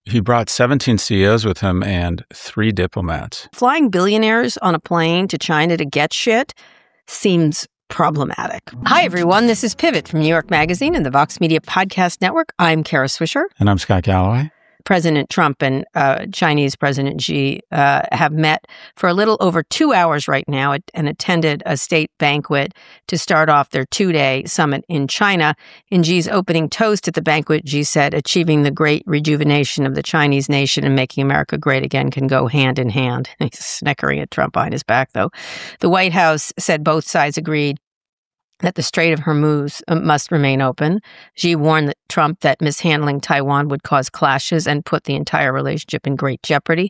He brought 17 CEOs with him and 3 diplomats. Flying billionaires on a plane to China to get shit seems problematic. Hi, everyone. This is Pivot from New York Magazine and the Vox Media Podcast Network. I'm Kara Swisher. And I'm Scott Galloway. President Trump and Chinese President Xi have met for a little over 2 hours right now and attended a state banquet to start off their 2-day summit in China. In Xi's opening toast at the banquet, Xi said, achieving the great rejuvenation of the Chinese nation and making America great again can go hand in hand. He's snickering at Trump behind his back, though. The White House said both sides agreed that the Strait of Hormuz must remain open. Xi warned Trump that mishandling Taiwan would cause clashes and put the entire relationship in great jeopardy.